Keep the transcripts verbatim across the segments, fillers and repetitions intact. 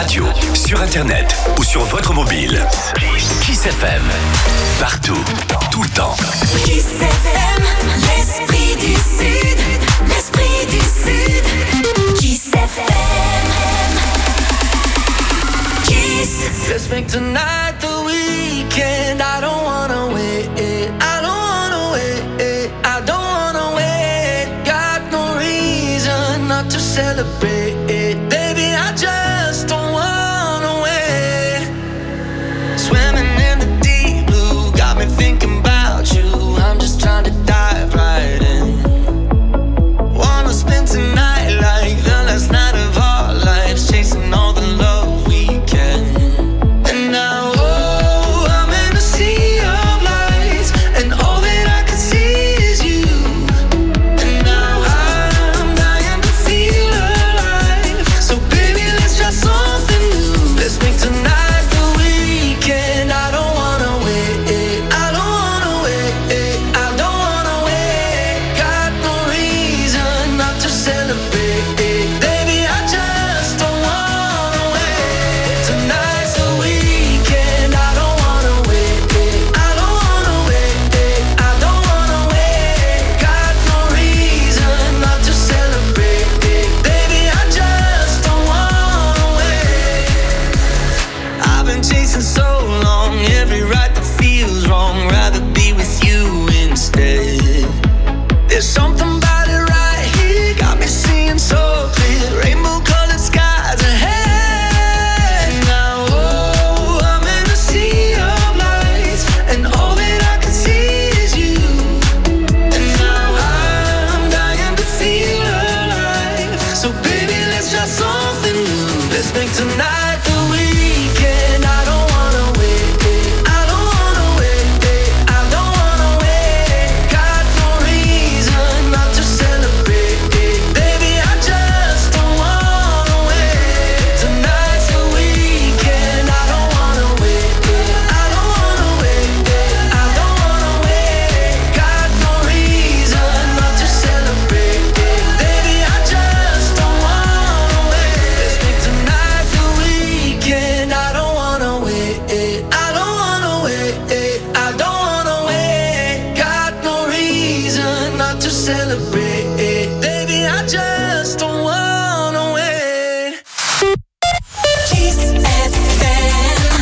radio, sur internet ou sur votre mobile. Kiss F M. Partout, tout le temps. Kiss F M, l'esprit du Sud, l'esprit du Sud. Kiss F M. Kiss. Let's make tonight the weekend. I don't wanna wait. I don't wanna wait. I don't wanna wait. Got no reason not to celebrate. Baby, I just don't wanna wait. Swimming in the deep blue, got me thinking about you. I'm just trying to dive right in. Wanna spend tonight like the last night of our lives, chasing all the love we can. And now, oh, I'm in a sea of lights, and all that I can see is you. And now I'm dying to feel alive. So baby, let's try something new. Let's make tonight the weekend. I don't wanna wait. I don't wanna wait. I don't wanna wait. Got no reason not to celebrate. Baby, I just don't wanna wait. Tonight's the weekend. I don't wanna wait. I don't wanna wait. I don't wanna wait. Got no reason not to celebrate. Baby, I just don't wanna wait. I've been chasing so long, every right that feels wrong. Rather be with you instead. There's something about it right here, got me seeing so clear. Rainbow colored skies ahead. Now, oh, I'm in a sea of lights, and all that I can see is you. And now I'm dying to feel alive. So baby, let's try something new. Let's make tonight the weekend. I don't wanna wait. I don't wanna wait. I don't wanna wait. Got no reason not to celebrate. Baby, I just don't wanna wait. Tonight's the weekend. I don't wanna wait. I don't wanna wait. I don't wanna wait. Got no reason not to celebrate. Baby, I just don't wanna wait. Let's make tonight the weekend. I don't wanna wait. I don't wanna wait. I don't wanna wait. Got no reason not to celebrate. Baby, I just don't wanna wait. Kiss F M.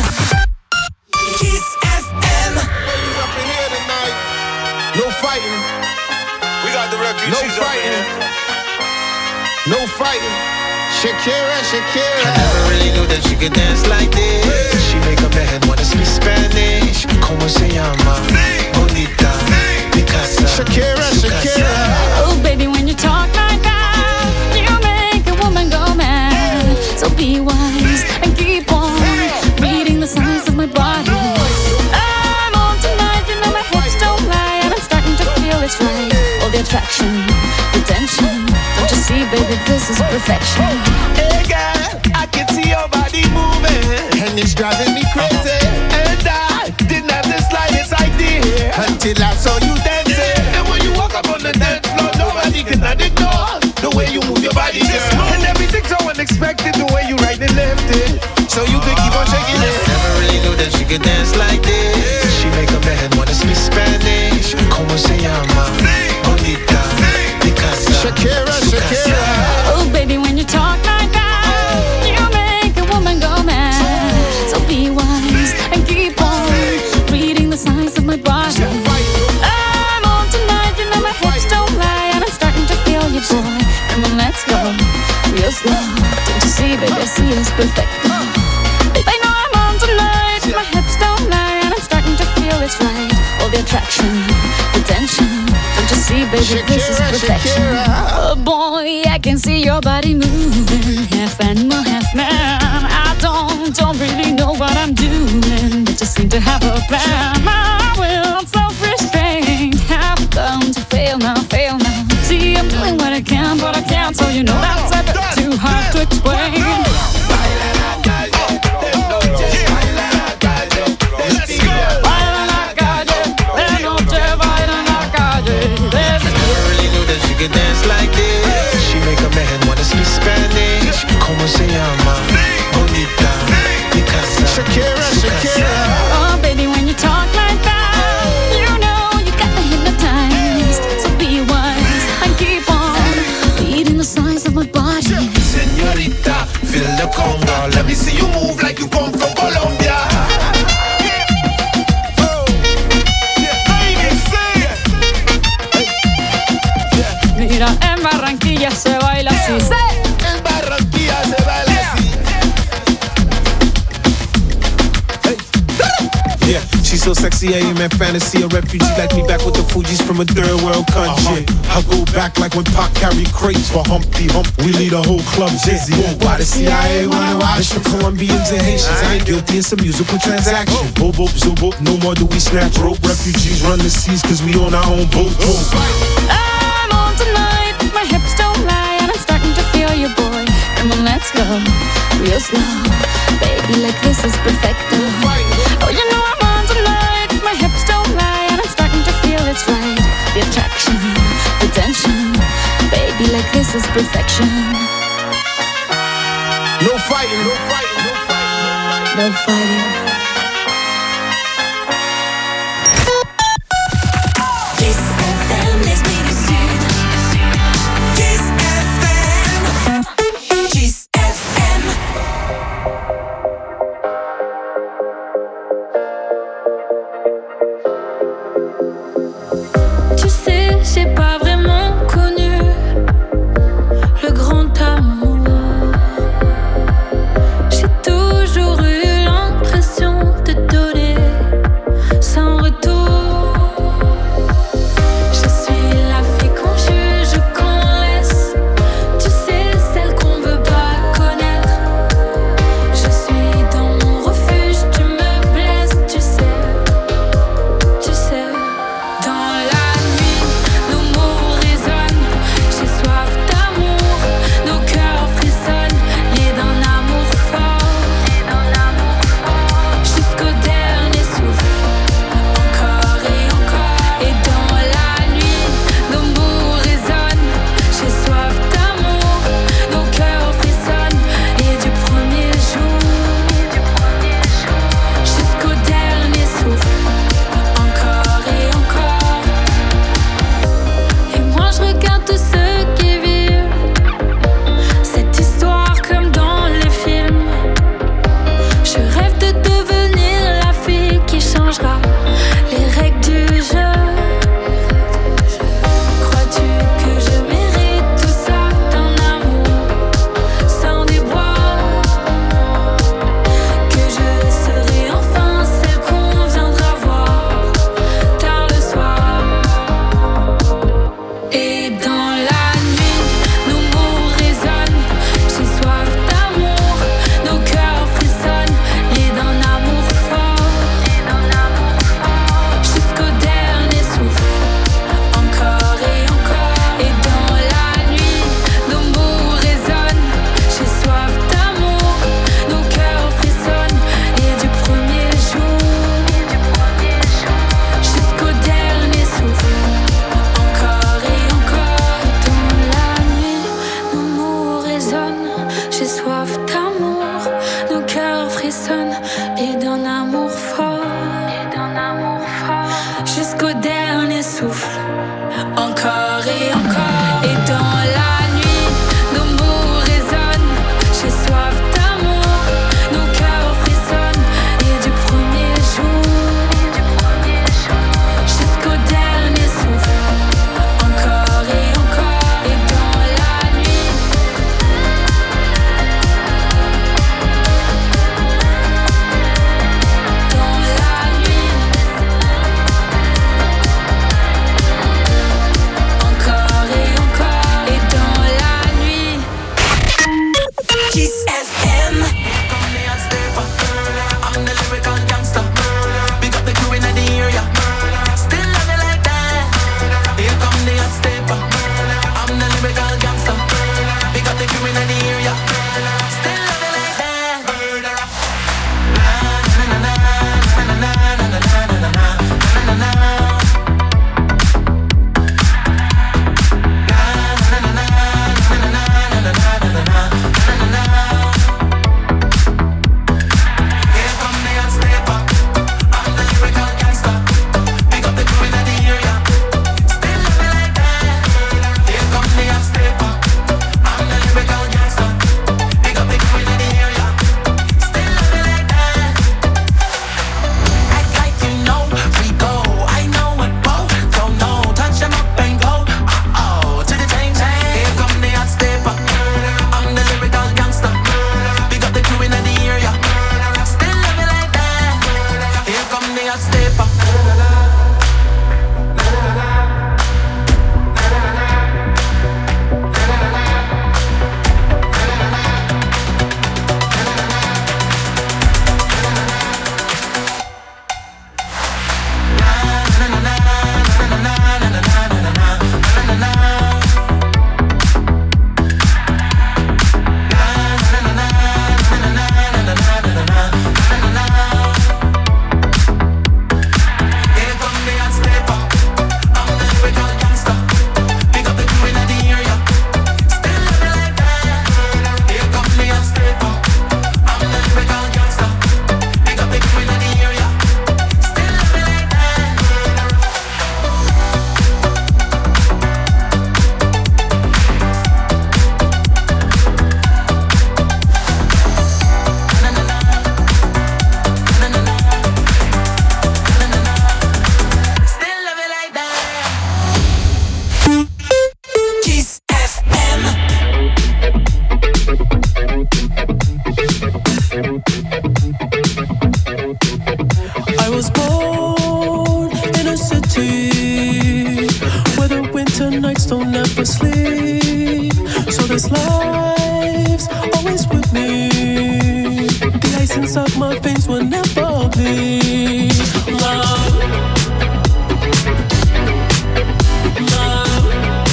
Kiss F M. Ladies up in here tonight. No fighting. We got the refugees No up in fighting. here. No fighting. Shakira, Shakira. I never really knew that she could dance like this. She make a man wanna speak Spanish. Como se llama? Bonita, Picasa, Shakira, Shakira. Oh, baby, when you talk like that, you make a woman go mad. So be wise and keep on reading the signs of my body. I'm on tonight, you know my hips don't lie, and I'm starting to feel it's right. All the attraction, the tension. Don't you see, baby, this is perfection. Hey girl, I can see your body moving, And it's driving me crazy. and I didn't have the slightest idea Until I saw you dancing. And when you walk up on the dance floor, nobody can ignore the way you move your body, girl. And everything's so unexpected, the way you right and left it, so you could keep on shaking it. Never really knew that she could dance like this. She make a man wanna speak Spanish. Como se llama? Bonita, Picasa, Shakira, Shakira. Oh, baby, when you talk like that, you make a woman go mad. So be wise and keep on reading the signs of my body. I'm on tonight, you know my hips don't lie, and I'm starting to feel you, boy. Come on, let's go real slow. Don't you see, baby, I see it's perfect. Baby, I know I'm on tonight, my hips don't lie, and I'm starting to feel it's right. All the attraction, the tension. Don't you see, baby, this is Shakira, perfection. Shakira. Oh boy, I can see your body moving, half animal, half man. I don't, don't really know what I'm doing, but just seem to have a plan. My will, self-restraint, have come to fail now, fail now. See, I'm doing what I can, but I can't, so you know that's a bit too hard to explain. Baila la calle, de noche. Baila la calle, de día. Baila en la calle, de noche, baila en la calle. I never really knew that she could dance like this. She make a man wanna speak Spanish. Como se llama? Bonita. C A M and fantasy. A refugee like me back with the Fugees from a third world country. Uh-huh. I go back like when Pac carried crates for Humpty Hump. We lead a whole club dizzy. Yeah. Why the C I A wanna watch the Colombians and Haitians? I ain't guilty, it's a musical transaction. Boop, boop, zoop, boop, no more do we snatch rope. Refugees run the seas cause we own our own boat. I'm on tonight, my hips don't lie, and I'm starting to feel you, boy. Come on, let's go, real slow. Baby, like this is perfecto. Oh, you know I'm on tonight, my hips don't lie, and I'm starting to feel it's right. The attraction, the tension. Baby, like this is perfection. No fighting, no fighting, no fighting. No fighting. Kiss F M, l'esprit du Sud. Kiss F M. Kiss F M. Tu sais, j'ai pas vraiment connu le grand amour. J'ai toujours eu l'impression de donner sans retour. Je suis la fille qu'on juge, qu'on laisse. Tu sais, celle qu'on veut pas connaître. Je suis dans mon refuge, tu me blesses, tu sais, tu sais. Dans la nuit, nos mots résonnent. J'ai soif d'amour, nos cœurs frissonnent. Liés d'un amour fort, jusqu'au dernier souffle. Encore et encore. Et dans la nuit, nos mots résonnent. J'ai soif d'amour, nos cœurs frissonnent. Et du premier jour jusqu'au dernier souffle. Encore et encore. Et moi je regarde tous ceux qui vivent cette histoire comme dans les films. Je rêve de devenir la fille qui changera les règles du jeu. Crois-tu que je mérite tout ça d'un amour sans déboire? Que je serai enfin celle qu'on viendra voir tard le soir. Et dans la nuit, nos mots résonnent. J'ai soif d'amour, nos cœurs frissonnent. Liés d'un amour fort, jusqu'au dernier souffle. Encore et encore. Et dans la nuit, nos mots résonnent. J'ai soif d'amour, nos cœurs frissonnent. Et du premier jour jusqu'au dernier souffle. Encore et encore. Dans la nuit, nos mots résonnent. J'ai soif d'amour, nos cœurs frissonnent. Et d'un amour fort, jusqu'au dernier souffle. Encore et encore. Et dans la nuit, nos mots résonnent. J'ai soif d'amour, nos cœurs frissonnent. Et du premier jour jusqu'au dernier souffle. Encore et encore. Et dans la nuit, ice inside my veins will never bleed. Love, love.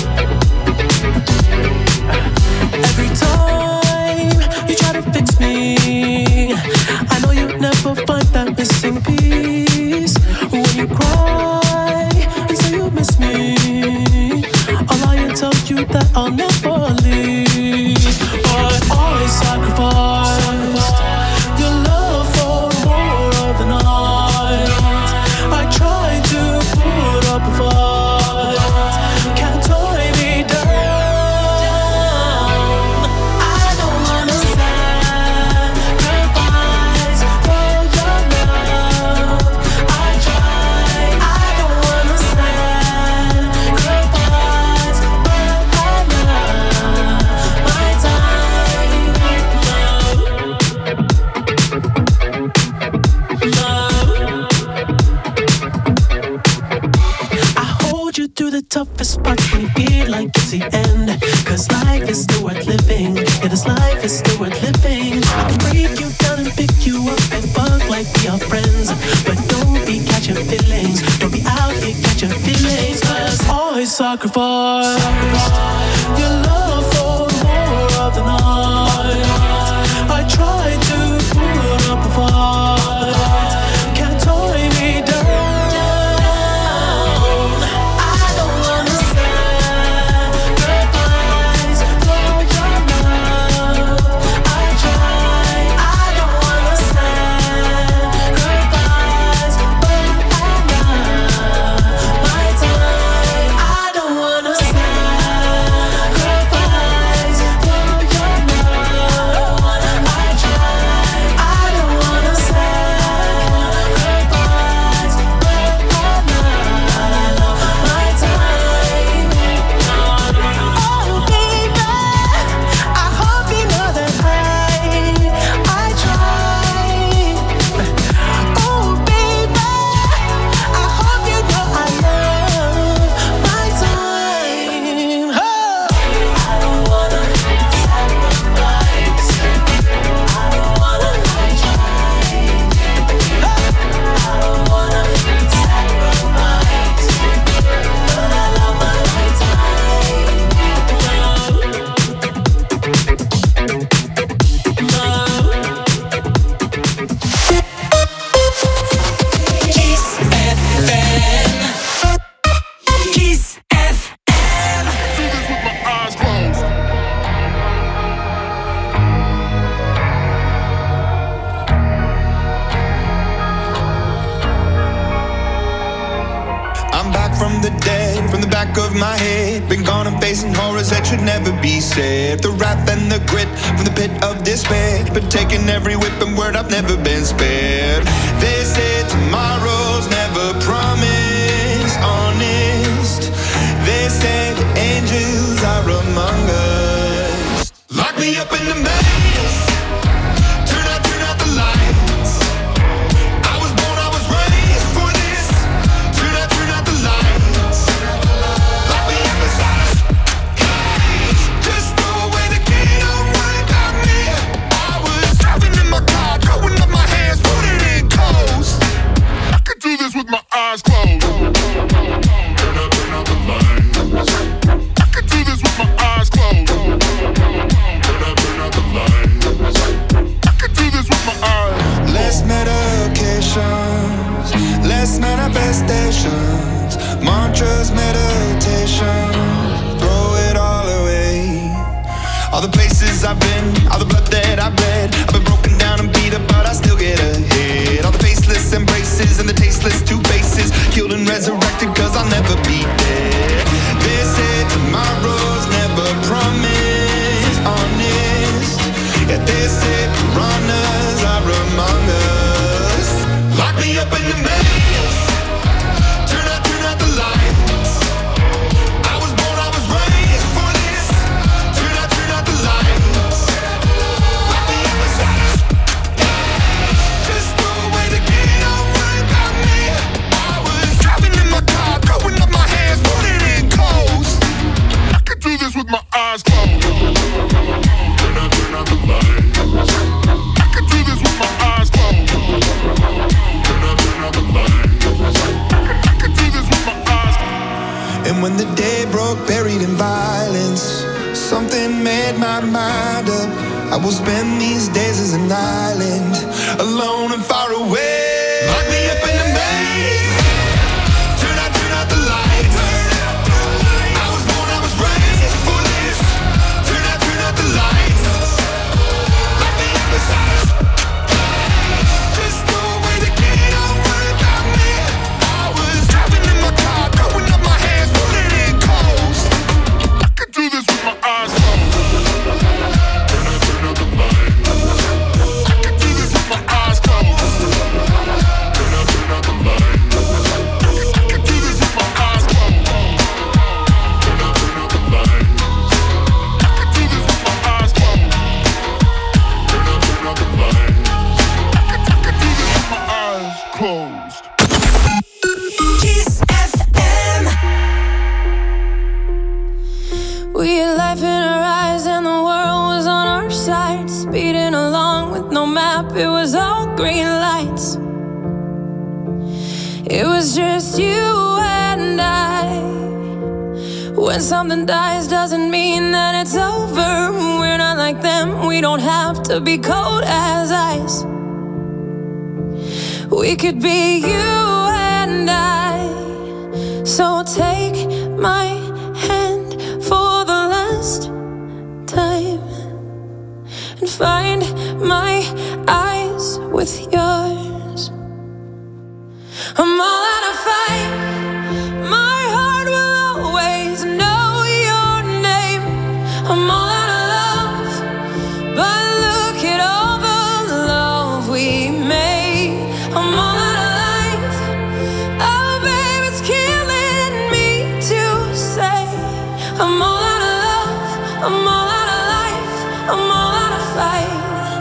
Every time you try to fix me, I know you'd never find that missing piece. When you cry and say you miss me, I'll lie and tell you that I'll never leave. But I sacrificed your love for more of the night. I tried to put up a fight, can't tie me down. I don't wanna sacrifice for your love. I tried, I don't wanna sacrifice, but I love my time. Love, love. I hold you through the toughest parts when you feel like it's the end. Cause life is still worth living. Yeah, this life is still worth living. I can break you down and pick you up and fuck like we are friends. But don't be catching feelings. Don't be out here catching feelings. Cause I sacrifice your love for more of the night. I tried to put up a fight, can't tie me down. I don't wanna sacrifice for your love. I tried, I don't wanna sacrifice, but I love my time. I don't wanna sacrifice for your love. I tried, I don't wanna sacrifice, but I love my time. Oh baby, I hope you know that I I tried. Oh baby, I hope you know I love my time. Oh. I don't wanna sacrifice. I don't wanna lie, try. I don't wanna sacrifice, but I love my time. Kiss F M. Kiss F M. Eyes closed. I'm back from the dead, from the back of my head. Been gone and facing horrors that should never be said. The wrath and the grit from the pit of despair. Been taking every whip and word, I've never been spared. They said tomorrow's never promised, honest. They said angels are among us. Lock me up in the maze. Turn out, turn out the lights. I was born, I was raised for this. Turn out, turn out the lights. Lock me up inside a cage. Just throw away the key, don't worry about me. I was driving in my car, throwing up my hands, put it in coast. I could do this with my eyes closed. Turn out, turn out the lights. I could do this with my eyes closed. Turn out, turn out the lights. I could do this with my eyes. Less medications, less manifestations, mantras, meditation. Throw it all away. All the places I've been, all the blood that I've bled. I've been broken down and beat up, but I still get ahead. All the faceless embraces and the tasteless two faces, killed and resurrected, cause I'll never be dead. They said tomorrow's never promised, honest. Yeah, they said piranhas are among us. Lock me up in the maze. Turn out, turn out the lights. I was born, I was raised for this. Turn out, turn out the lights. Lock me up inside a cage. Just throw away the key, don't worry about me. I was driving in my car, throwing up my hands, put it in coast. I could do made my mind up. I will spend these days as an island, alone and far away. Lock me up in a maze. Turn out, turn out the lights. I was born, I was raised for this. Turn out, turn out the lights. Lock me up inside. Just go away the key, don't worry about me. I was driving in my car, throwing up my hands, pulling in coast. I could do this with my eyes closed. Turn out, turn out the lights. I could do this with my eyes closed. Turn out, turn out the lights. I could do this with my eyes closed. Turn out, turn out the lights. I could do this with my eyes closed. Turn out, turn out the lights. I could, I could do this with my eyes closed. Kiss F M. We had life in our eyes and the world was on our side. Speeding along with no map, it was all green lights. It was just you and I. When something dies doesn't mean that it's over. We're not like them, we don't have to be cold as ice. We could be you and I. So take my hand for the last time and find my eyes with yours. I'm all out of fight. My heart will always know your name. I'm all out of love, but look at all the love we made. I'm all out of life. Oh, babe, it's killing me to say. I'm all out of love. I'm all out of life. I'm all out of fight.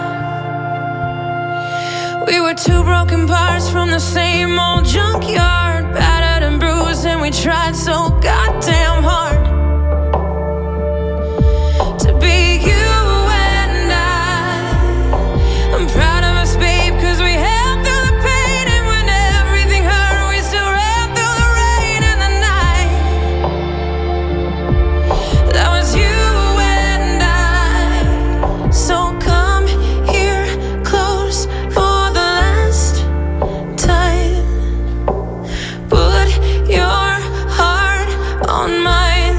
We were two broken parts from the same old junkyard, battered and bruised, and we tried so goddamn hard to be you and I. I'm proud of us, babe, cause we held through the pain, and when everything hurt, we still ran through the rain and the night. That was you and I. So come here close for the last time. Put your heart on mine.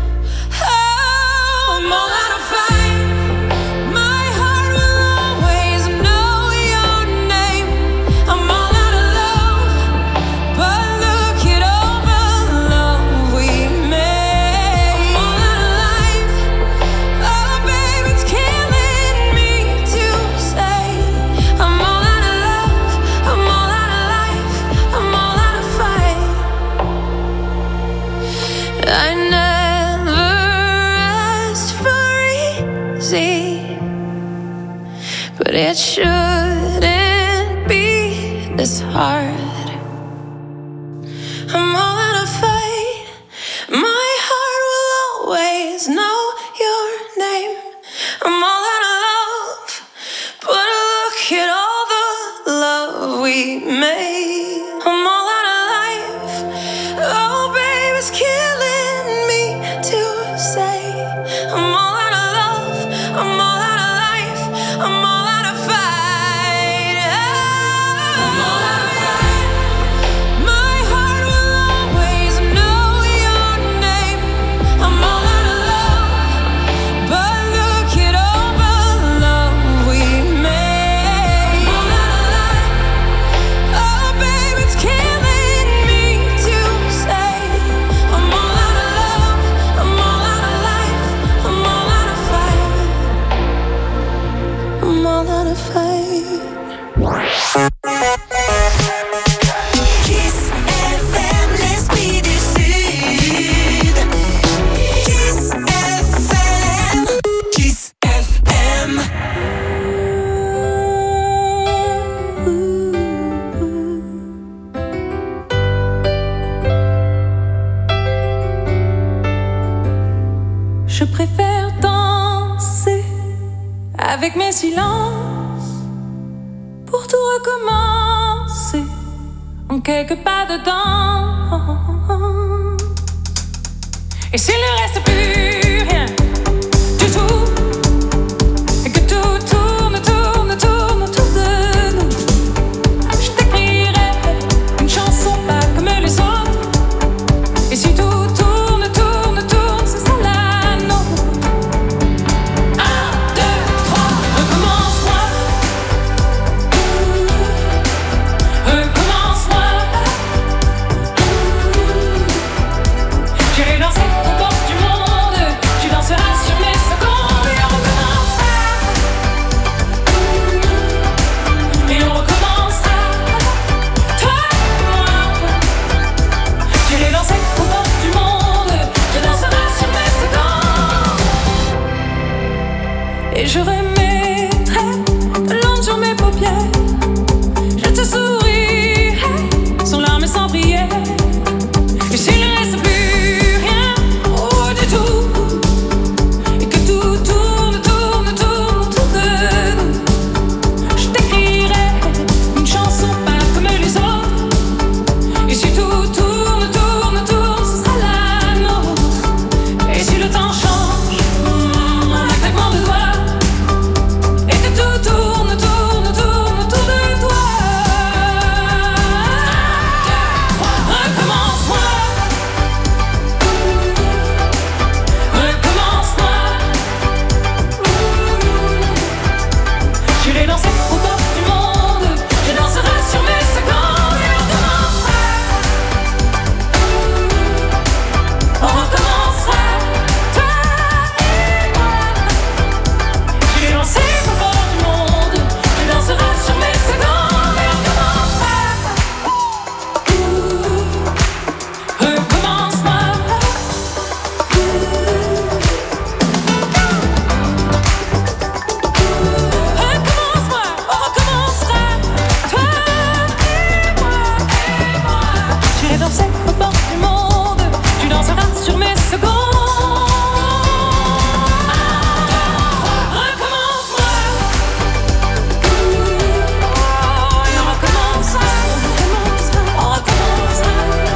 Oh, I'm all out of fight. My heart will always know your name. I'm all out of love, but look at all the love we made. I'm all out of life. Oh, babe, it's killing me to say. I'm all out of love. I'm all out of life. I'm all out of fight. I never asked for easy, but it shouldn't be this hard. I'm all out of fight. My heart will always know your name. I'm all out of love, but look at all the love we made. I'm all out of life. Oh, babe, it's killing me to say. I'm all out of love. I'm all out of life. I'm all out of fight. I'm all out of fight. My heart will always know your name. I'm all out of love, but look at all the love we made. I'm all out of life. Oh, babe, it's killing me to say. I'm all out of love. I'm all out of life. I'm all out of fight. I'm all out of fight. Kiss F M, l'esprit du Sud. Kiss F M. Kiss F M. Je préfère danser avec mes silences pour tout recommencer en quelques pas dedans. Et s'il ne reste plus rien du tout, Et je remettrai de l'ombre sur mes paupières. Je te sourirai sans larmes et sans prière. Et s'il ne reste plus rien, oh du tout, et que tout tourne, tourne, tourne autour de nous, je t'écrirai une chanson pas comme les autres. Et si tout tourne, tourne, tourne, ce sera la nôtre. Et si le temps change, mm, en un claquement de doigts, et que tout tourne, tourne, tourne autour de toi, recommence-moi, recommence-moi. Je l'ai dansé au bord du monde, je danserai sur mes secondes et on recommencera. On recommencera, toi et moi. Je l'ai dansé au bord du monde, je danserai sur mes secondes et on recommencera. Recommence-moi. Recommence-moi, on recommencera, toi et moi, et moi. J'irai danser au bord du monde, tu danseras sur mes secondes. Recommence-moi. Oh, et on recommencera, on recommencera.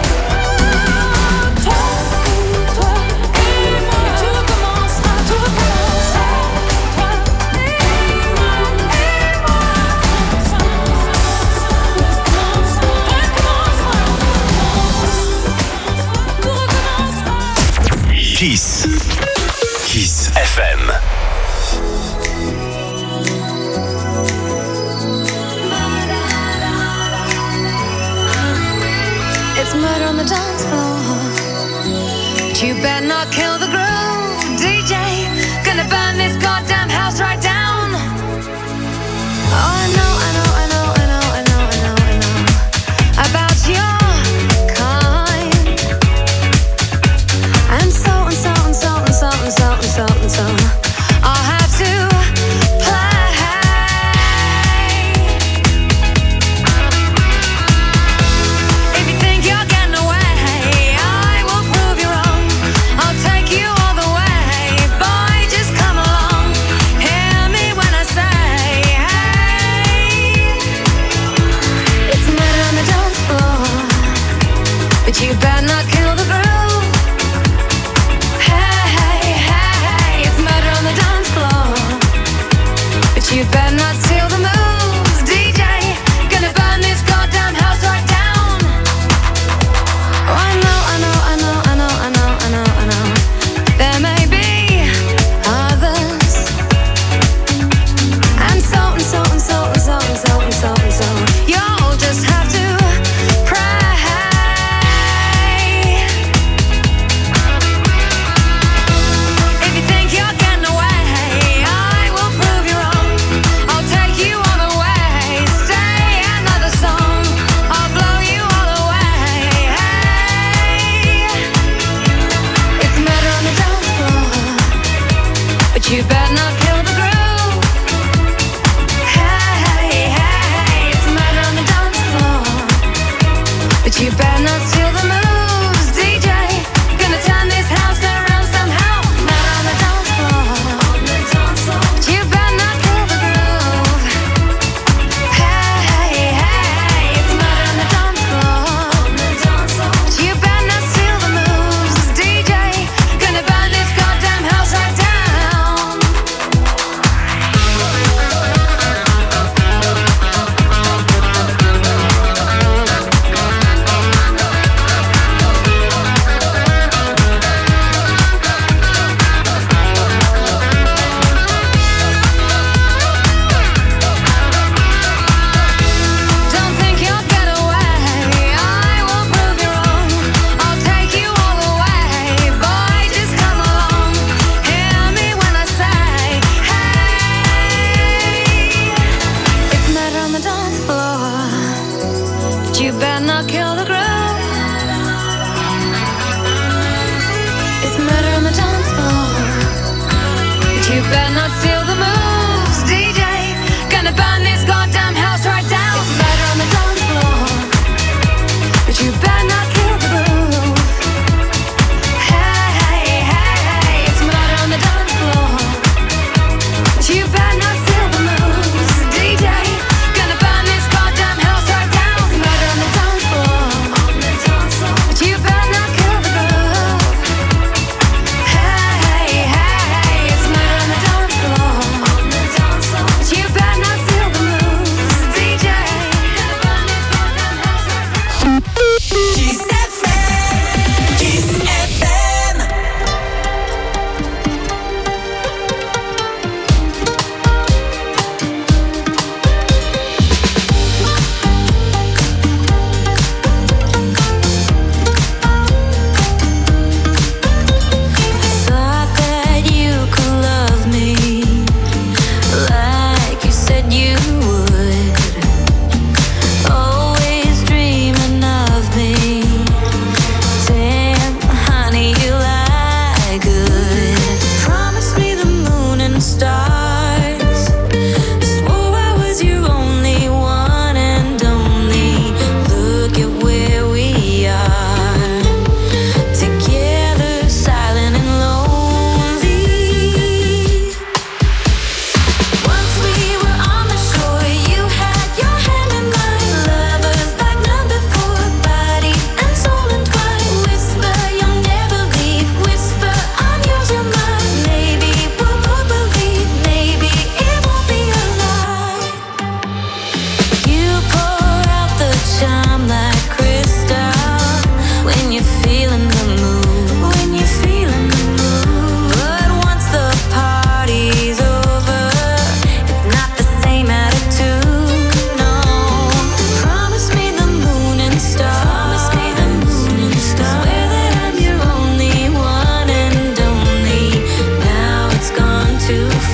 Toi, toi et moi, tu recommenceras, tout recommencera. Toi et moi, et moi. Kiss. Kiss F M. It's murder on the dance floor. You better not kill the groove, D J. Gonna burn this goddamn house right down. Oh, I know, I know, I know, I know, I know, I know, I know about your kind. And so and so and so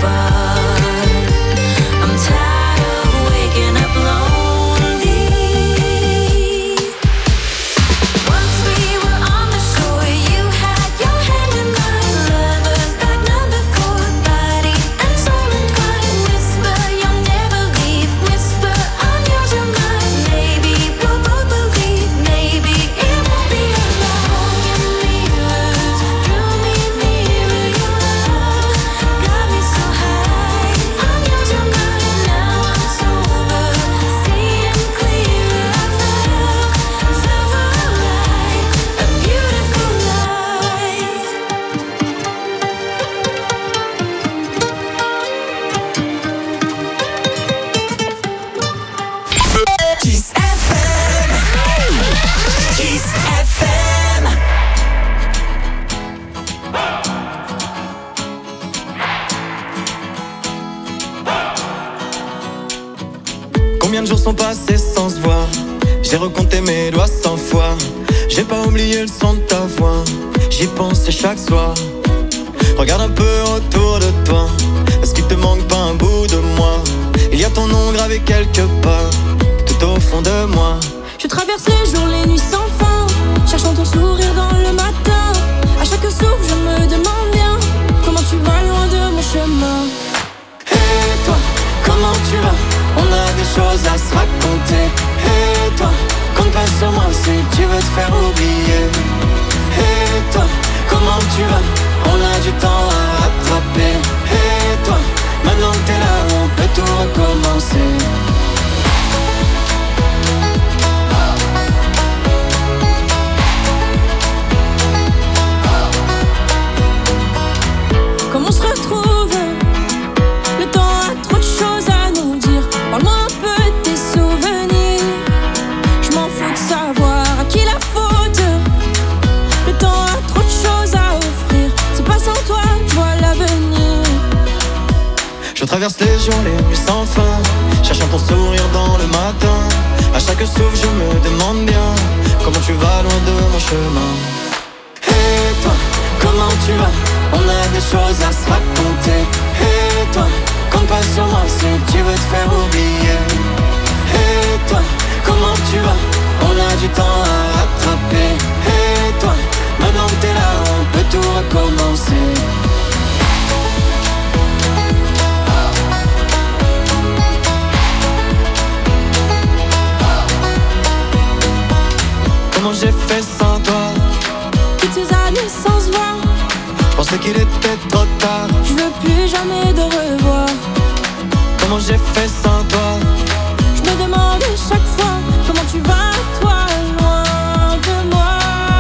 Combien de jours sont passés sans se voir? J'ai recompté mes doigts cent fois. J'ai pas oublié le son de ta voix. J'y pensais chaque soir. Regarde un peu autour de toi. Est-ce qu'il te manque pas un bout de moi? Il y a ton nom gravé quelque part, tout au fond de moi. Je traverse les jours, les nuits sans fin, cherchant ton sourire dans le matin. À chaque souffle, je me demande bien comment tu vas loin de mon chemin. Et toi, comment tu vas? On a des choses à se raconter. Et toi, compte pas sur moi si tu veux te faire oublier. Et toi, comment tu vas? On a du temps à rattraper. Et toi, maintenant que t'es là, on peut tout recommencer. Comment on se retrouve? Le temps a trop de choses à nous dire. Parle-moi un peu de tes souvenirs. Je m'en fous de savoir à qui la faute. Le temps a trop de choses à offrir. C'est pas sans toi, je vois l'avenir. Je traverse les jours, les nuits sans fin, cherchant ton sourire dans le matin. À chaque souffle, je me demande bien comment tu vas loin de mon chemin. Et toi, comment tu vas? On a des choses à se raconter. Et toi, compte pas sur moi si tu veux te faire oublier. Et toi, comment tu vas? On a du temps à rattraper. Et toi, maintenant que t'es là, on peut tout recommencer. Comment j'ai fait sans toi? Toutes ces années sans se voir, je pensais qu'il était trop tard. je veux plus jamais de revoir. Comment j'ai fait sans toi? Je me demande chaque fois comment tu vas, toi, loin de moi.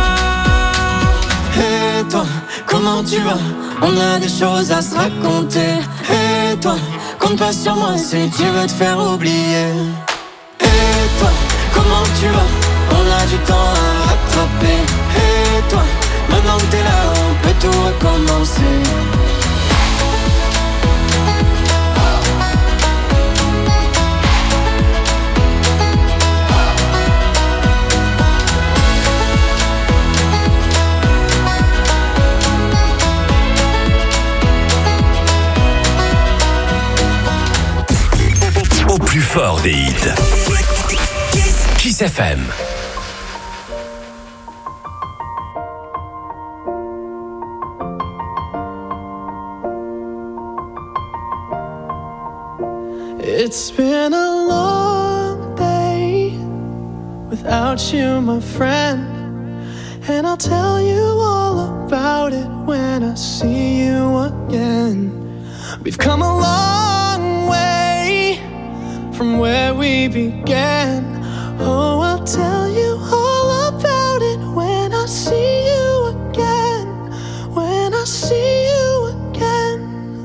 Et toi, comment tu vas? On a des choses à se raconter. Et toi, compte pas sur moi si tu veux te faire oublier. Et toi, comment tu vas? On a du temps à rattraper. Et toi, maintenant que t'es là, on peut tout recommencer. Au plus fort des hits. Kiss F M. It's been a long day without you, my friend, and I'll tell you all about it when I see you again. We've come a long way from where we began. Oh, I'll tell you all about it when I see you again. When I see you again.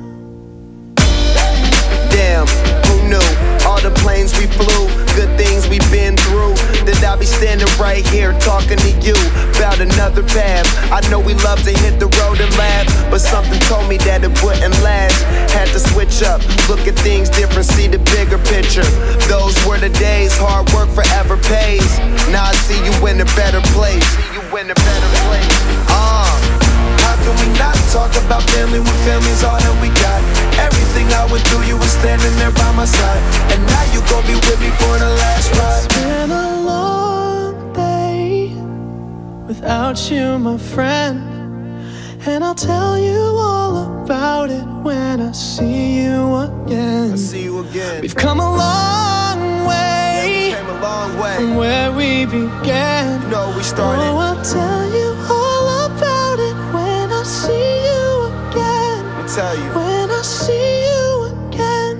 Damn, who knew? All the planes we flew, good things we've been through. That I'll be standing right here talking to you about another path. I know we love to hit the road and laugh, but something told me that it wouldn't last. Had to switch up, look at things different, see the bigger picture. Those were the days, hard work forever pays. Now I see you in a better place. See you in a better place. Ah. Uh, How can we not talk about family when family's all that we got? Everything I went through, you were standing there by my side, and now you gon' be with me for the last ride. It's been a long day without you, my friend, and I'll tell you all about it when I see you again. I see you again. We've come a long way, yeah, we came a long way from where we began. You know we started. Oh, I'll tell you all about it when I see you again. Let me tell you. When I see you again.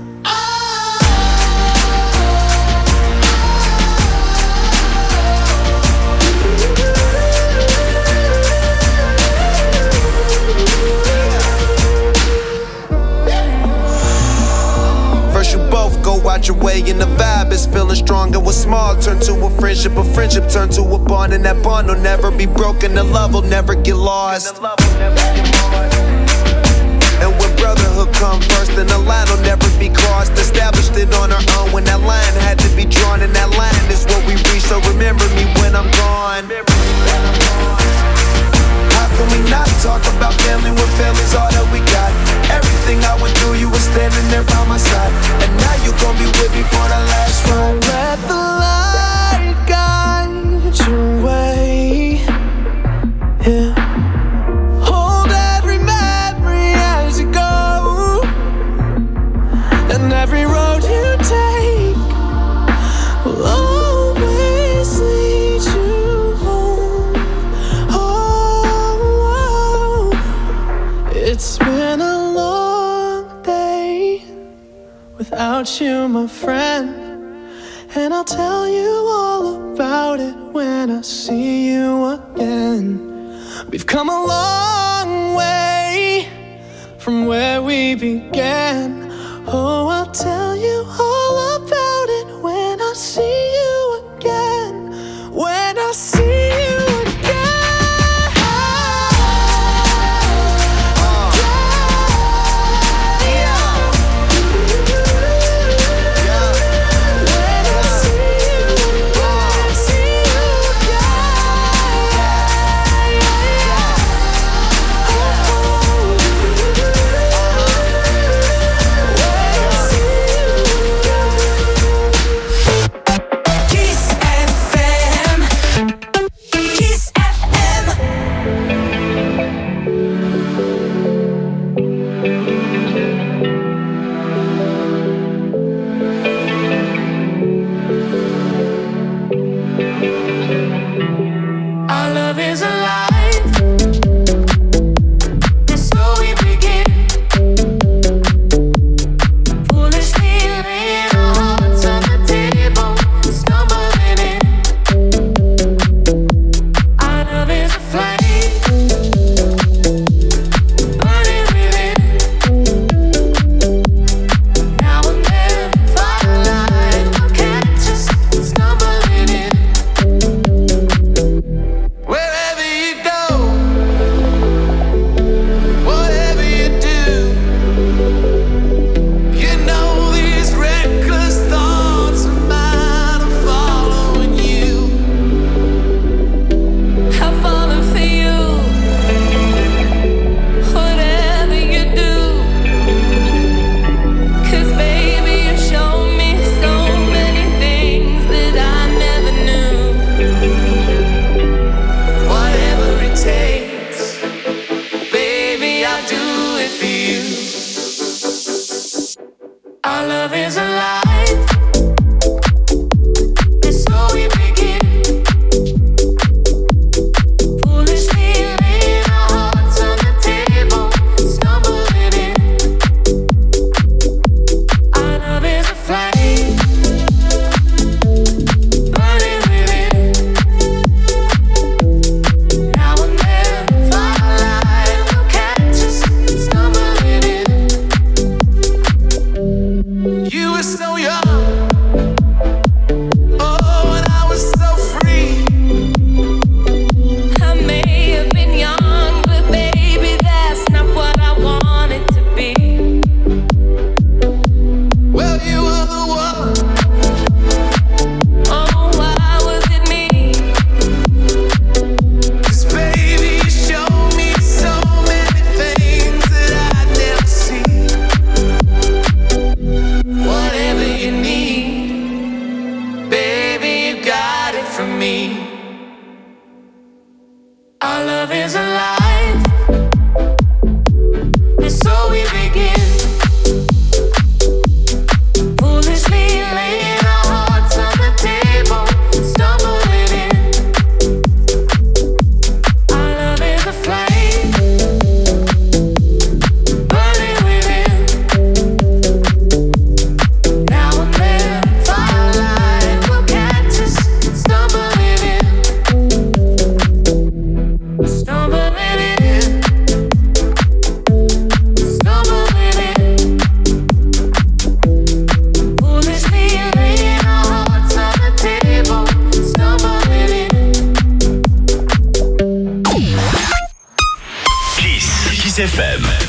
First you both go out your way and the vibe is feeling strong. And what's small turn to a friendship, a friendship turn to a bond, and that bond will never be broken, the love will never get lost. And when brotherhood come first, then the line will never be crossed. Established it on our own when that line had to be drawn, and that line is what we reach, so remember me when I'm gone. How can we not talk about family when family's all that we got? Everything I went through, you were standing there by my side, and now you gon' be with me for the last ride. Let the light guide your way, yeah. Hold every memory as you go, and every road you take will always lead you home. Oh, it's been a long day without you, my friend, and I'll tell you all about it when I see you again. We've come a long way from where we began. Oh, I'll tell you all about it when I see you again. When I see you again. Uh, yeah. Yeah. When I see you, when I see you Kiss F M. Kiss F M. Our love is alive, and so we begin. Foolishly laying our hearts on the table, stumbling in. Our love is a flame, burning within. Now and then, firelight will catch us stumbling in. Wherever you go, whatever you do, you know these reckless thoughts of mine are following you. I'm falling for you. Whatever you do, 'cause baby you show me so many things that I never knew. Whatever it takes, baby, I'll do it for you. Our love is alive, and so we begin. Foolishly laying our hearts on the table, stumbling in. Our love is a flame, burning within. Now and then, firelight will catch us stumbling in. You were so young.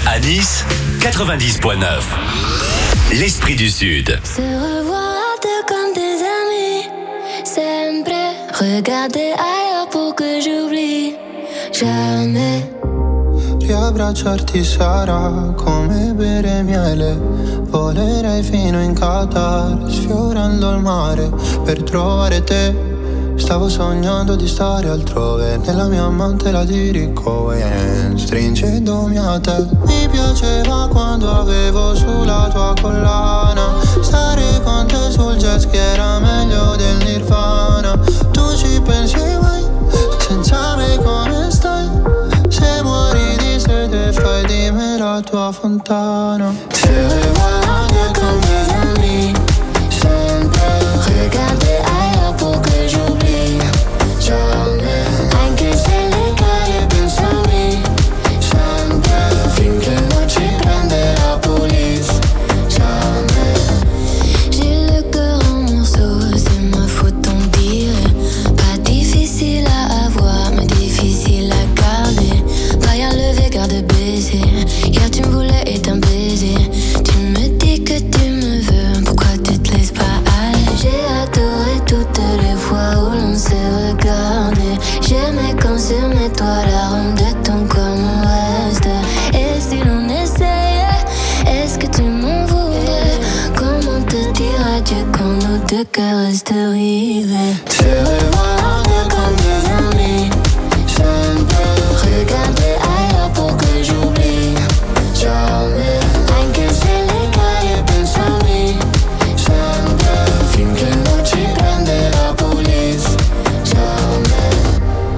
À Nice, quatre-vingt-dix virgule neuf. L'Esprit du Sud. Se revoir à deux comme des amis. Sempre regarder ailleurs pour que j'oublie. Jamais. Riabbracciarti sarà come bere miele. Volerei fino in Qatar, sfiorando il mare per trovare te. Stavo sognando di stare altrove, nella mia mantela di Rick Owens, stringendomi a te. Mi piaceva quando avevo sulla tua collana, stare con te sul jet ski era meglio del Nirvana. Tu ci pensi mai, senza me come stai? Se muori di sete fai di me la tua fontana. Se revois comme des amis, sempre regarder ailleurs pour que j'oublie. Jamais, anche se le cade pensami, sempre finché non ci prende la police. Jamais. J'ai le cœur en morceaux, c'est ma faute on dirait. Pas difficile à avoir, mais difficile à garder. Pas à lever, garde baiser. Hier tu me voulais et un baiser. Tu me dis que tu me veux, pourquoi tu te laisses pas aller? J'ai adoré toutes les fois où l'on s'est regardé. J'aimais quand sur mes toits l'arôme de ton corps me reste. Et si l'on essayait, est-ce que tu m'en voudrais? Comment te dire adieu quand nos deux cœurs restent rivés? Se revoir comme des amis, sempre regarder ailleurs pour que j'oublie. Jamais, anche se le cade pensami, sempre finché non ci prende la police. Jamais,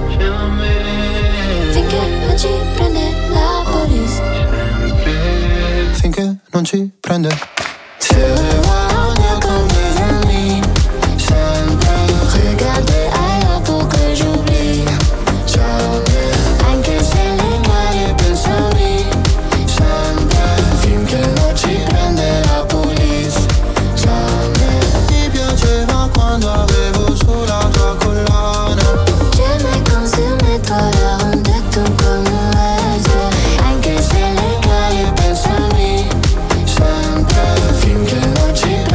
jamais, finché non ci prende la police. Finché non ci prende. Se revoir comme des amis, sempre regarder ailleurs pour que j'oublie. Jamais, anche se le cade pensami, sempre finché non ci prende la police. Jamais. Ti piaceva quando avevo sulla tua collana. J'aimais quand sur mes toits l'arôme de ton corps me reste. Anche se le cade pensami, sempre finché non ci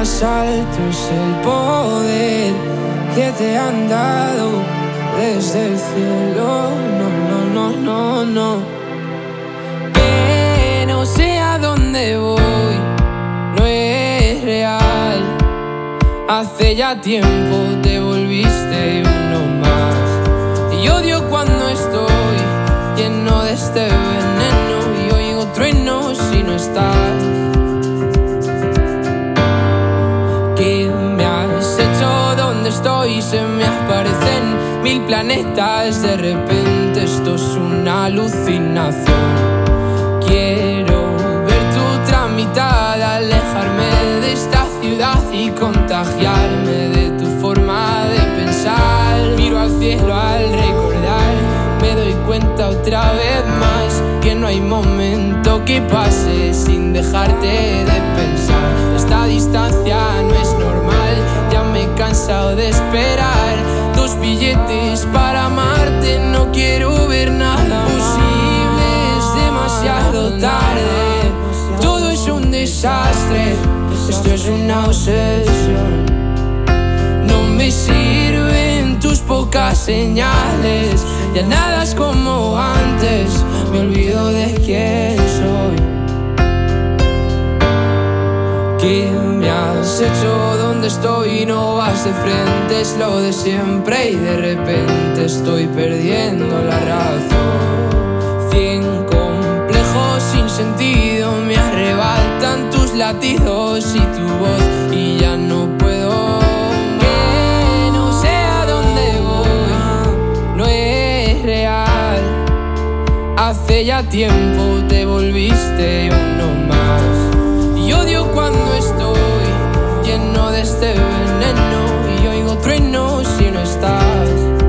más alto es el poder que te han dado desde el cielo. No, no, no, no, no. Que no sé a dónde voy, no es real. Hace ya tiempo te volviste uno más. Y odio cuando estoy lleno de este veneno y oigo truenos si no estás. ¿Qué me has hecho? ¿Dónde estoy? Se me aparecen mil planetas. De repente esto es una alucinación. Quiero ver tu tramitar, alejarme de esta ciudad y contagiarme de tu forma de pensar. Miro al cielo al recordar, me doy cuenta otra vez más que no hay momento que pase sin dejarte de pensar. Esta distancia no es normal, ya me he cansado de esperar. Dos billetes para amarte, no quiero ver nada posible, es demasiado tarde. Todo es un desastre, esto es una obsesión. No me sirven tus pocas señales, ya nada es como antes, me olvido de quién soy. ¿Qué me has hecho? ¿Dónde estoy? No vas de frente, es lo de siempre y de repente estoy perdiendo la razón. Cien complejos sin sentido me arrebatan tus latidos y tu voz y ya no puedo. Que no sé a dónde voy, no es real. Hace ya tiempo te volviste uno más. Y odio cuando estoy lleno de este veneno y oigo truenos si no estás.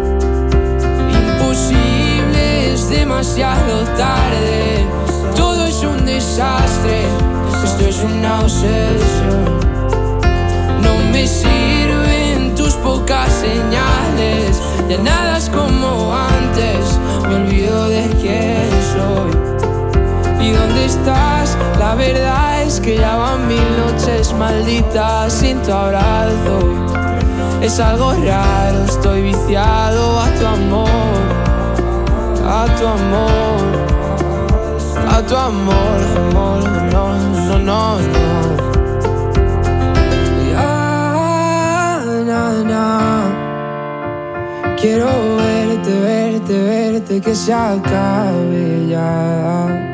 Imposible, es demasiado tarde. Todo es un desastre, esto es una obsesión. No me sirven tus pocas señales, ya nada es como antes, me olvido de quién soy. ¿Y dónde estás? La verdad es que ya van mil noches malditas sin tu abrazo. Es algo raro, estoy viciado a tu amor, a tu amor, a tu amor, amor, no, no, no, no. Ya, na, na. Quiero verte, verte, verte, que se acabe ya.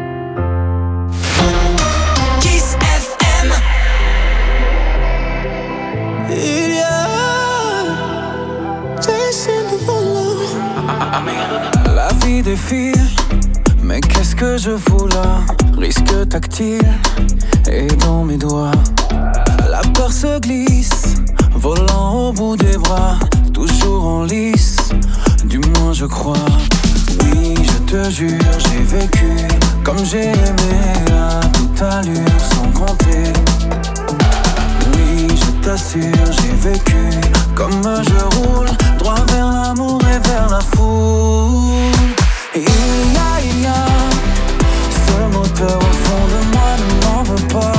La vie défile, mais qu'est-ce que je fous là? Risque tactile et dans mes doigts. La peur se glisse, volant au bout des bras, toujours en lice, du moins je crois. Oui, je te jure, j'ai vécu comme j'ai aimé à toute allure, sans compter. Oui, je t'assure, j'ai vécu comme je roule, droit vers l'amour et vers la foule. Il y a, il y a ce moteur au fond de moi, ne m'en veux pas.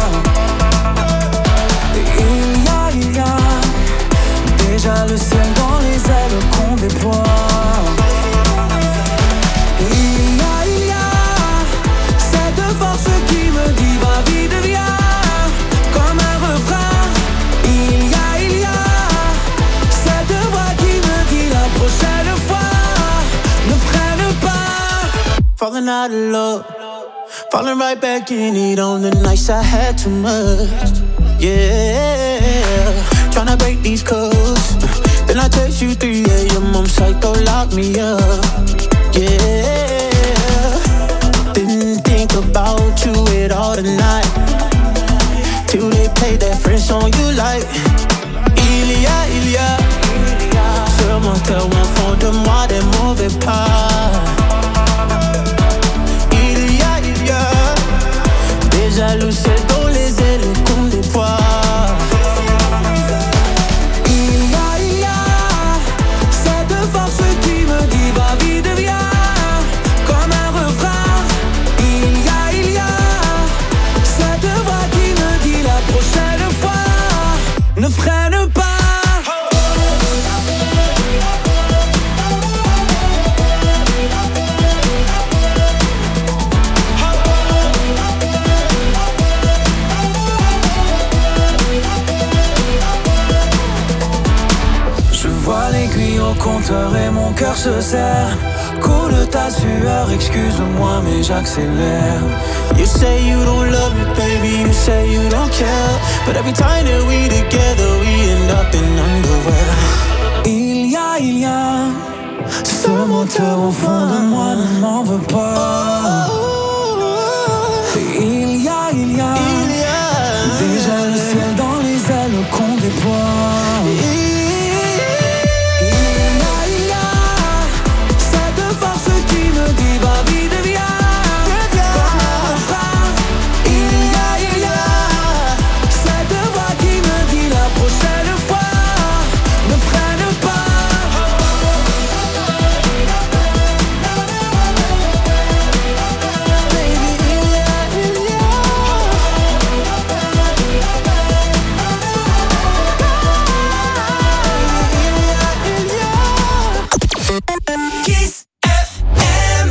Il y a, il y a déjà le ciel dans les ailes qu'on déploie. Il y a, il y a cette force qui me dit va vite, viens, comme un refrain. Il y a, il y a cette voix qui me dit la prochaine fois ne freine pas. Falling out of love, falling right back in it on the nights I had too much. Yeah, tryna break these codes. Then I text you three a.m. I'm psycho, lock me up. Yeah, didn't think about you at all tonight, till they played that French song you like. Il y a, il y a ce moteur au fond de moi, des mauvais pas. Il y a, il y a déjà le ciel dans les ailes qu'on déploie. Il y a, il y a cette force qui me dit va vite, viens, se serre. Coule ta sueur, excuse-moi mais j'accélère. You say you don't love me, baby, you say you don't care. But every time that we together, we end up in underwear. Il y a, il y a ce moteur au fond de moi, ne m'en veux pas. Il y a, il y a, il y a déjà le ciel dans les ailes qu'on déploie. Il y a, il y a cette force qui me dit va vite, viens. Comme un refrain. Il y a, il y a cette voix qui me dit la prochaine fois ne freine pas. Kiss F M.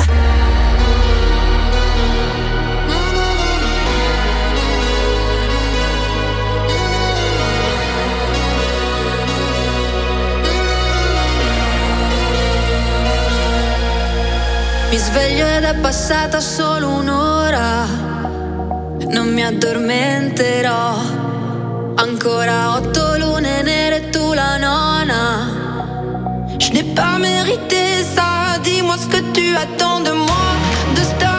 Mi sveglio ed è passata solo un'ora, non mi addormenterò. Ancora otto lune nere e tu la nona. Je n'ai pas mérité ça, dis-moi ce que tu attends de moi. De star